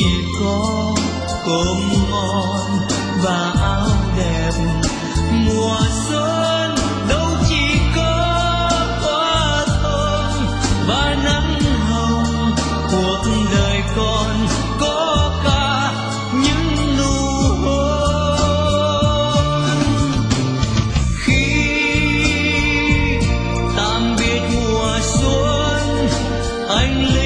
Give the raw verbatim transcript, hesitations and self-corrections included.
chỉ có cơm ngon và áo đẹp. Mùa xuân đâu chỉ có hoa thơm và nắng hồng, cuộc đời còn có cả những nụ hôn. Khi tạm biệt mùa xuân, anh